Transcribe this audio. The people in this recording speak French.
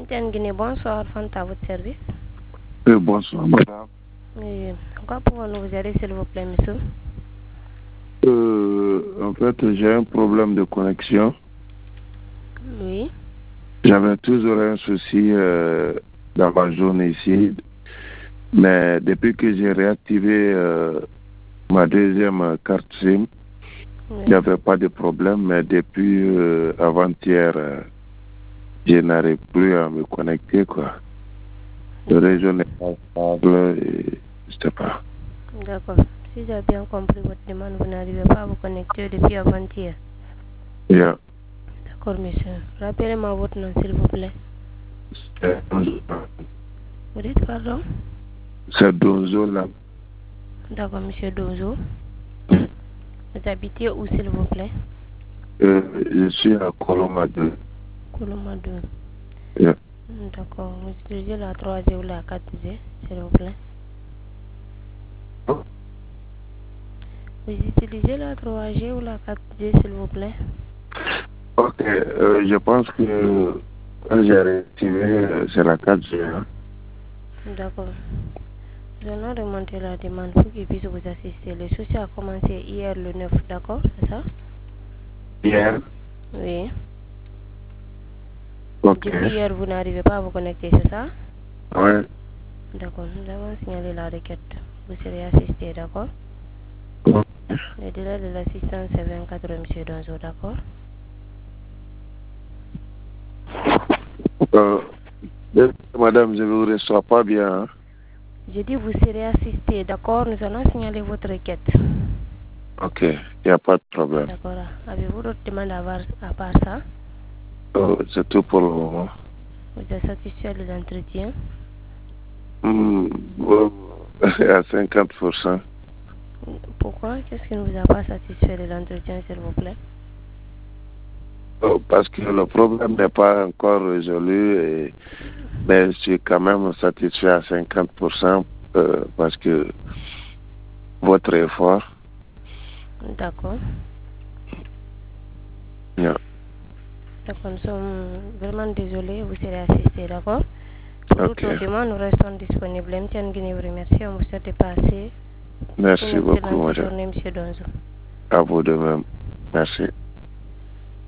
M'tienne Guinée, bonsoir, Fanta, à votre service. Bonsoir, madame. Oui, quoi pouvons-nous vous aider, s'il vous plaît, monsieur? En fait, j'ai un problème de connexion. Oui. J'avais toujours un souci dans ma journée ici. Mais depuis que j'ai réactivé ma deuxième carte SIM, il n'y avait pas de problème. Mais depuis avant-hier, je n'arrive plus à me connecter, quoi. Le réseau n'est pas stable et je ne sais pas. D'accord. Si j'ai bien compris votre demande, vous n'arrivez pas à vous connecter depuis avant-hier. Yeah. D'accord, monsieur. Rappelez-moi votre nom, s'il vous plaît. Vous dites pardon? C'est Donzo là. D'accord, monsieur Dozo. Vous habitez où, s'il vous plaît? Je suis à Coloma 2. Coloma 2. Yeah. D'accord. Vous utilisez la 3G ou la 4G, s'il vous plaît? Vous utilisez la 3G ou la 4G, s'il vous plaît? Ok, je pense que quand j'ai réactivé, c'est la 4G. Hein? D'accord. Nous allons remonter la demande pour qu'il puisse vous assister. Le souci a commencé hier le 9, d'accord? C'est ça? Hier? Oui. Ok. Depuis hier, vous n'arrivez pas à vous connecter, c'est ça? Ouais. D'accord. Nous avons signalé la requête. Vous serez assisté, d'accord? Le délai de l'assistance est 24 heures, monsieur Donzo, d'accord? Madame, je ne vous reçois pas bien. Hein? Je dis vous serez assisté, d'accord? Nous allons signaler votre requête. Ok, il n'y a pas de problème. D'accord. Avez-vous d'autres demandes à part ça? C'est tout pour le moment. Vous êtes satisfait de l'entretien? À 50%. Pourquoi? Qu'est-ce qui ne vous a pas satisfait de l'entretien, s'il vous plaît? Parce que le problème n'est pas encore résolu, mais je suis quand même satisfait à 50% parce que votre effort. D'accord. Yeah. D'accord, nous sommes vraiment désolés, vous serez assisté, d'accord? Pour toutes nos demandes, nous restons disponibles. M'tienne Guinée vous remercie, on vous souhaite de passer Merci une beaucoup, excellente madame. journée, monsieur Donzo. À vous de même. Merci.